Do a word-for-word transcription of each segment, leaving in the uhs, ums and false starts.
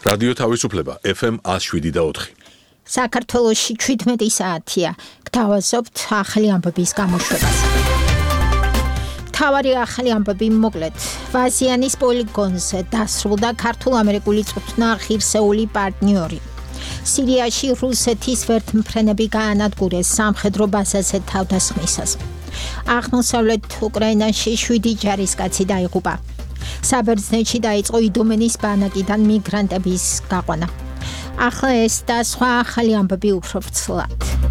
რადიო თავისუფლება ეფ ემ one oh seven და four. საქართველოში seventeen საათია. გთავაზობთ ახალი ამბების გამოშვებას. თავარი ახალი ამბები მოკლედ. ვაზიანის პოლიგონზე დასრულდა ქართულ-ამერიკული წვრთნა ღირსეული პარტნიორი. სირიაში რუსეთის ვერტმფრენები გაანადგურეს სამხედრო ბაზაზე თავდასხმისას. აღმოსავლეთ უკრაინაში seven ჯარისკაცი დაიღუპა. საბერძნეთში დაიწყო იდომენის ბანაკიდან მიგრანტების გაყვანა. ახლა ეს და სხვა ახალი ამბები უფრო ვრცლად.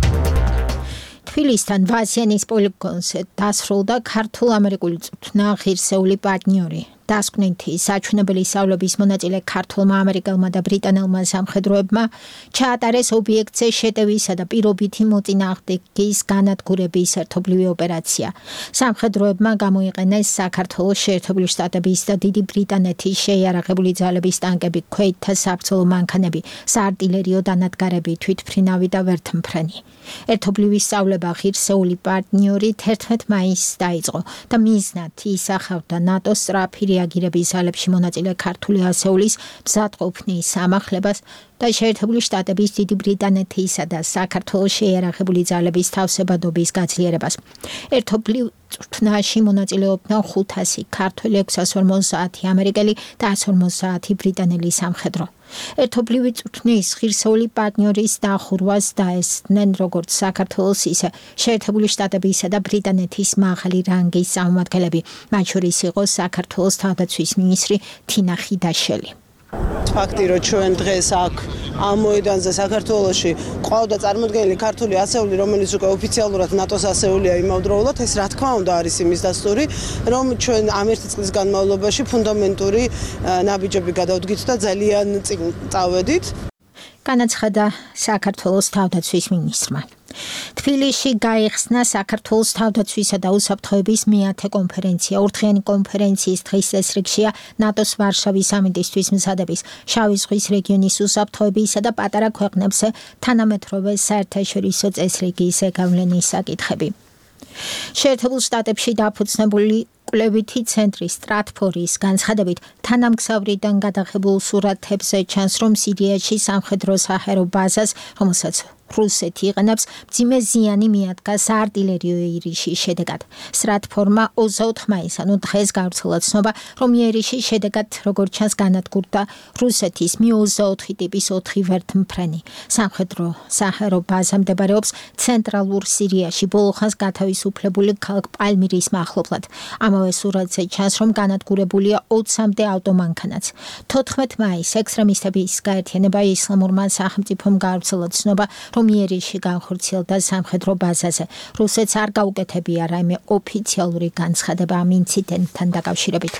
თბილისთან ვაზიანის პოლიგონზე დასრულდა ქართულ-ამერიკული წვრთნა ღირსეული პარტნიორი. დასკვნითი საჩვენებელი სწავლების მონაწილე ქართულმა, ამერიკელმა და ბრიტანელმა სამხედროებმა ჩაატარეს ობიექტზე შეტევისა და პირობითი მოწინააღმდეგის განადგურების ერთობლივი ოპერაცია. სამხედროებმა გამოიყენეს საქართველოს შეერთებული შტატების და დიდი ბრიტანეთის შეიარაღებული ძალების ტანკები, ქვეითთა საბრძოლო მანქანები, საარტილერიო დანადგარები, თვითმფრინავი და ვერტმფრენი. ერთობლივი სწავლება ღირსეული პარტნიორი თერთმეტ მაისს დაიწყო და მიზნად ისახავდა ნატოს სწრაფი რეაგირების ძალებში მონაწილე ქართული ასეულის მზადყოფნის სამახლებას და შეერთებული შტატების, დიდი ბრიტანეთისა და საქართველოს შეიარაღებული ძალების თავსებადობის გაძლიერებას. ერთობლივ წვრთნაში მონაწილეობდნენ ხუთასი ქართველი, ექვსას ორმოცდ საათი ამერიკელი და one hundred forty საათი ბრიტანელი სამხედრო. ერთობლივი წვრთნის ღირსეული პარტნიორის დახურვას დაესწრნენ როგორც საქართველოს, ისე შეერთებული შტატებისა და ბრიტანეთის მაღალი რანგის წარმომადგენლები, მათ შორის იყო საქართველოს თავდაცვის მინისტრი თინა ხიდაშელი. ფაქტი, რომ ჩვენ დღეს აქ ამ მოედანზე საქართველოში ყავდა წარმოდგენილი ქართული ასეული, რომელიც უკვე ოფიციალურად ნატოს ასეულია იმავდროულად, ეს რა თქმა უნდა არის იმის დასტური, რომ ჩვენ ამ ერთი წლის განმავლობაში ფუნდამენტური ნაბიჯები გადავდგით და ძალიან წინ წავედით. განაცხადა საქართველოს თავდაცვის მინისტრმა. თბილისში გაიხსნა საქართველოს თავდაცვისა და უსაფრთხოების მეათე კონფერენცია. ორდღიანი კონფერენციის დღის წესრიგშია ნატოს ვარშავის სამიტისთვის მზადების, შავი ზღვის რეგიონის უსაფრთხოებისა და პატარა ქვეყნებზე თანამედროვე საერთაშორისო წესრიგის გავლენის საკითხები. შეერთებულ შტატებში დაფუძნებული კვლევითი ცენტრი სტრატფორის განცხადებით, თანამგზავრიდან გადაღებულ სურათებზე ჩანს, რომ სირიაში სამხედრო საჰაერო ბაზას, რომელსაც რუსეთი იყენებს, მძიმე ზიანი მიადგა საარტილერიო იერიშის შედეგად. სტრატფორმა ოცდაოთხ მაისს, ანუ დღეს გავრცელა ცნობა, რომ იერიშის შედეგად, როგორც ჩანს, განადგურდა რუსეთის მი ოცდაოთხი ტიპის ოთხი ვერტმფრენი. სამხედრო საჰაერო ბაზა მდებარეობს ცენტრალურ სირიაში, ბოლოხანს გათავისუფლებული ქალაქ პალმირის მახლობლად. ამავე სურათზე ჩანს, რომ განადგურებულია ოცამდე ავტომანქანაც. თოთხმეტ მაისს ექსტრემისტების გაერთიანება ისლამურმა სახელმწიფომ გავრცელა ცნობა, რომ იერიში განხორციელდა სამხედრო ბაზაზე. რუსეთს არ გაუკეთებია რაიმე ოფიციალური განცხადება ამ ინციდენტთან დაკავშირებით.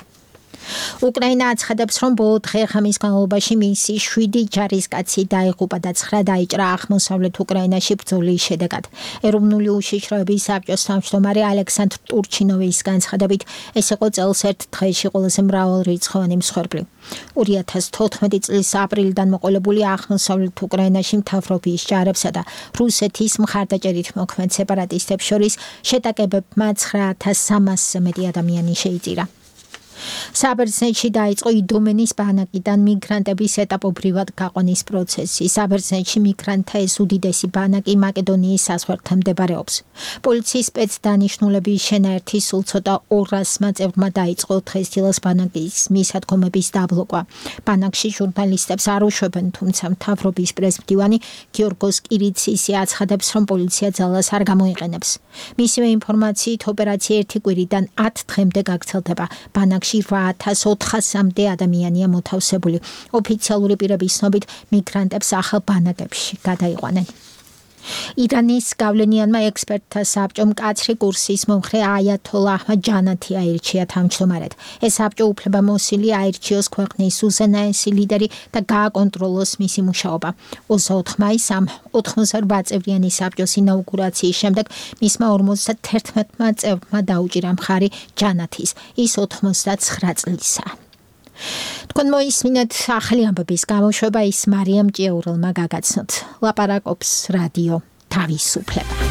უკრაინა აცხადებს, რომ ბოლო დღე-ღამის განმავლობაში მისი seven ჯარისკაცი დაიღუპა და nine დაიჭრა აღმოსავლეთ უკრაინაში ბრძოლის შედეგად. ეროვნული უშიშროების საბჭოს თავმჯდომარე ალექსანდრ ტურჩინოვის განცხადებით, ეს იყო წელს ერთ დღეში ყველაზე მრავალრიცხოვანი მსხვერპლი. two thousand fourteen წლის აპრილიდან მოყოლებული აღმოსავლეთ უკრაინაში მთავრობის ჯარებსა და რუსეთის მხარდაჭერით მოქმედ სეპარატისტებს შორის შეტაკებებმა nine thousand three hundred-ზე მეტი ადამიანი შეიწირა. საბერძნეთში დაიწყო იდომენის ბანაკიდან მიგრანტების ეტაპობრივად გაყვანის პროცესი. საბერძნეთში მიგრანტთა ეს უდიდესი ბანაკი მაკედონიის საზღვართან მდებარეობს. პოლიციის სპეცდანიშნულების შენაერთი სულ ცოტა ორასმა წევრმა დაიწყო დღესდილას ბანაკის მისადგომების დაბლოკვა. ბანაკში ჟურნალისტებს არ უშვებენ, თუმცა მთავრობის პრესმდივანი გიორგოს კირიცისი აცხადებს, რომ პოლიცია ძალას არ გამოიყენებს. მისივე ინფორმაციით, ოპერაცია ერთი კვირიდან ათ დღემდე გაგრძელდება. ბანაკში eight thousand four hundred-მდე ადამიანია მოთავსებული. ოფიციალური პირების ცნობით, მიგრანტებს ახალ ბანაკებში გადაიყვანენ. ირანის გავლენიანმა ექსპერტთა საბჭომ მკაცრი კურსის მომხრე აიათოლა აჰმად ჯანათი აირჩია თავმჯდომარედ. ეს საბჭო უფლებამოსილი აირჩიოს ქვეყნის უზენაესი ლიდერი და გააკონტროლოს მისი მუშაობა. ოცდაოთხ მაისს ამ ოცდაოთხ წევრიანი საბჭოს ინაუგურაციის შემდეგ მისმა ორმოცდაათმა წევრმა დაუჭირა მხარი ჯანათის. ის ოცდათხმეტ წლისაა. თქვენ მოისმინეთ ახალი ამბების გამოშვება, ის მარიამ ჭიაურელმა გაგაცნოთ. ლაპარაკობს რადიო თავისუფლება.